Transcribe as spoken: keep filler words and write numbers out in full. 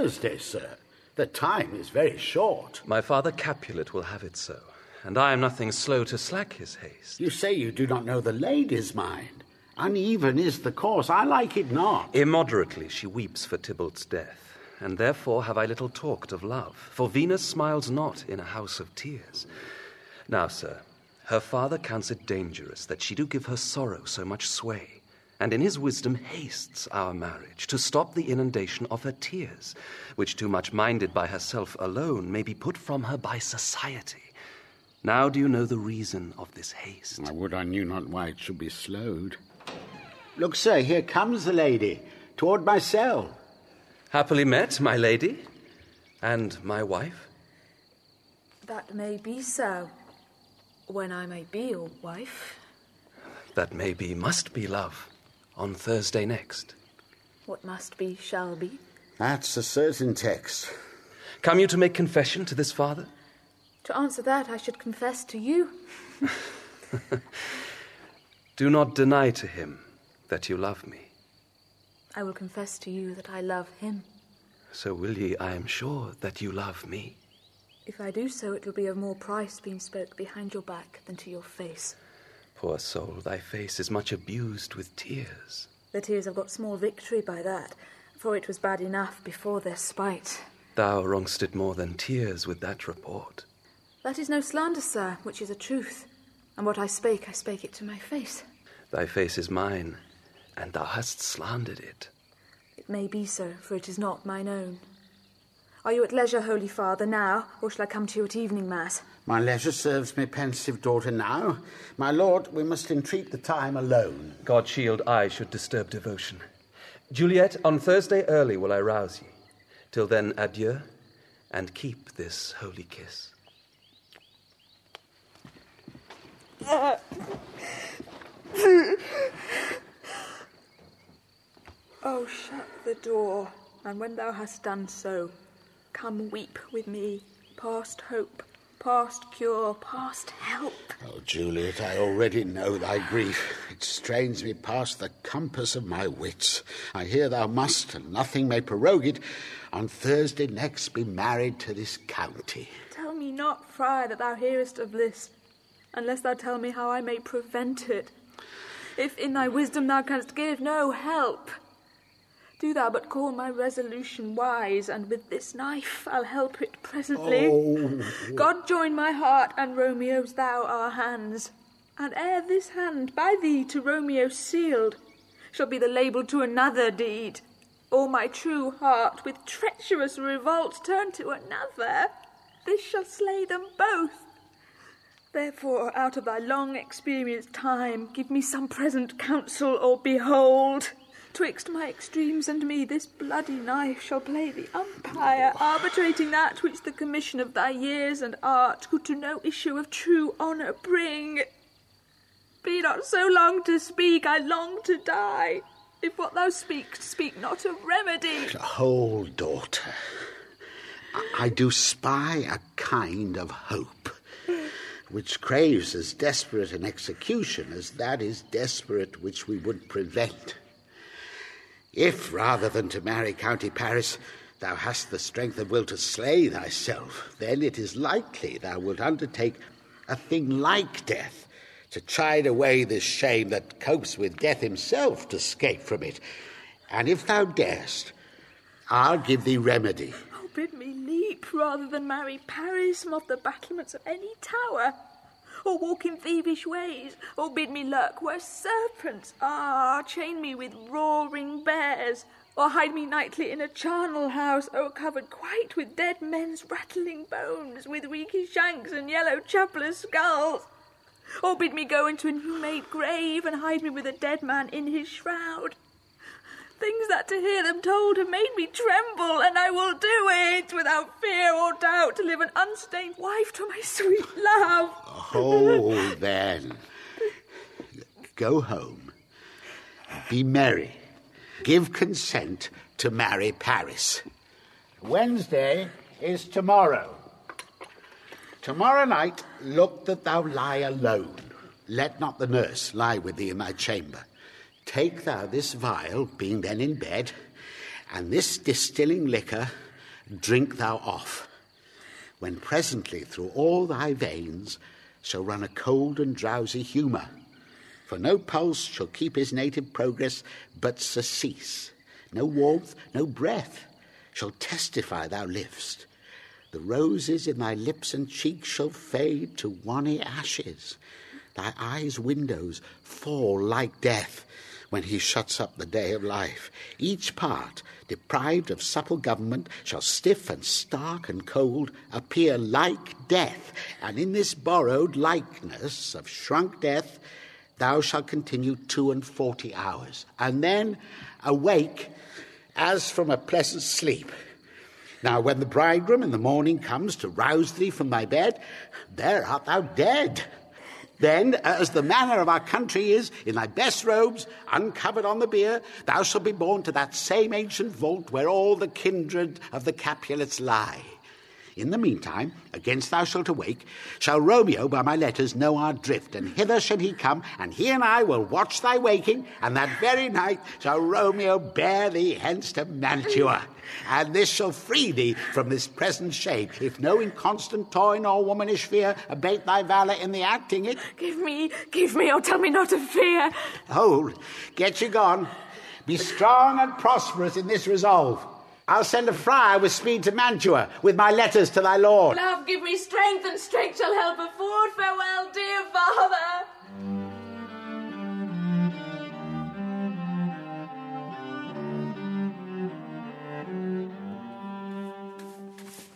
Thursday, sir. The time is very short. My father Capulet will have it so, and I am nothing slow to slack his haste. You say you do not know the lady's mind. Uneven is the course, I like it not. Immoderately she weeps for Tybalt's death, and therefore have I little talked of love, for Venus smiles not in a house of tears. Now, sir, her father counts it dangerous that she do give her sorrow so much sway, and in his wisdom hastes our marriage to stop the inundation of her tears, which too much minded by herself alone may be put from her by society. Now do you know the reason of this haste? I would I knew not why it should be slowed. Look, sir, here comes the lady, toward my cell. Happily met, my lady, and my wife. That may be so, when I may be your wife. That may be, must be, love. On Thursday next. What must be, shall be. That's a certain text. Come you to make confession to this father? To answer that, I should confess to you. Do not deny to him that you love me. I will confess to you that I love him. So will ye, I am sure, that you love me. If I do so, it will be of more price being spoke behind your back than to your face. Poor soul, thy face is much abused with tears. The tears have got small victory by that, for it was bad enough before their spite. Thou wrong'st it more than tears with that report. That is no slander, sir, which is a truth. And what I spake, I spake it to my face. Thy face is mine, and thou hast slandered it. It may be so, for it is not mine own. Are you at leisure, Holy Father, now, or shall I come to you at evening mass? My leisure serves me, pensive daughter, now. My lord, we must entreat the time alone. God shield I should disturb devotion. Juliet, on Thursday early will I rouse ye. Till then, adieu, and keep this holy kiss. Uh. Oh, shut the door, and when thou hast done so, come weep with me, past hope, past cure, past help. Oh, Juliet, I already know thy grief. It strains me past the compass of my wits. I hear thou must, and nothing may prorogue it, on Thursday next be married to this county. Tell me not, friar, that thou hearest of this, unless thou tell me how I may prevent it. If in thy wisdom thou canst give no help, do thou but call my resolution wise, and with this knife I'll help it presently. Oh. God join my heart and Romeo's thou our hands, and ere this hand by thee to Romeo sealed shall be the label to another deed, or my true heart with treacherous revolt turn to another, this shall slay them both. Therefore, out of thy long experienced time, give me some present counsel, or behold, twixt my extremes and me this bloody knife shall play the umpire, arbitrating that which the commission of thy years and art could to no issue of true honour bring. Be not so long to speak, I long to die. If what thou speak, speak not of remedy. Hold, daughter. I, I do spy a kind of hope, which craves as desperate an execution as that is desperate which we would prevent. If, rather than to marry County Paris, thou hast the strength of will to slay thyself, then it is likely thou wilt undertake a thing like death, to chide away this shame that copes with death himself to scape from it. And if thou darest, I'll give thee remedy. Oh, bid me leap rather than marry Paris from off the battlements of any tower, or walk in thievish ways, or bid me lurk where serpents are, chain me with roaring bears, or hide me nightly in a charnel house, o'ercovered quite with dead men's rattling bones, with reeky shanks and yellow chapelers' skulls, or bid me go into a new-made grave and hide me with a dead man in his shroud. Things that to hear them told have made me tremble, and I will do it without fear or doubt, to live an unstained wife to my sweet love. Oh, then. Go home. Be merry. Give consent to marry Paris. Wednesday is tomorrow. Tomorrow night, look that thou lie alone. Let not the nurse lie with thee in thy chamber. Take thou this vial, being then in bed, and this distilling liquor, drink thou off, when presently through all thy veins shall run a cold and drowsy humour, for no pulse shall keep his native progress but surcease, no warmth, no breath shall testify thou liv'st. The roses in thy lips and cheeks shall fade to wanny ashes, thy eyes' windows fall like death when he shuts up the day of life. Each part, deprived of supple government, shall stiff and stark and cold appear like death, and in this borrowed likeness of shrunk death thou shalt continue two and forty hours, and then awake as from a pleasant sleep. Now when the bridegroom in the morning comes to rouse thee from thy bed, there art thou dead. Then, as the manner of our country is, in thy best robes, uncovered on the bier, thou shalt be borne to that same ancient vault where all the kindred of the Capulets lie. In the meantime, against thou shalt awake, shall Romeo by my letters know our drift, and hither shall he come, and he and I will watch thy waking, and that very night shall Romeo bear thee hence to Mantua. And this shall free thee from this present shade, if no inconstant toy nor womanish fear abate thy valour in the acting it. Give me, give me, oh, tell me not to fear. Hold, get you gone. Be strong and prosperous in this resolve. I'll send a friar with speed to Mantua, with my letters to thy lord. Love, give me strength, and strength shall help afford. Farewell, dear father.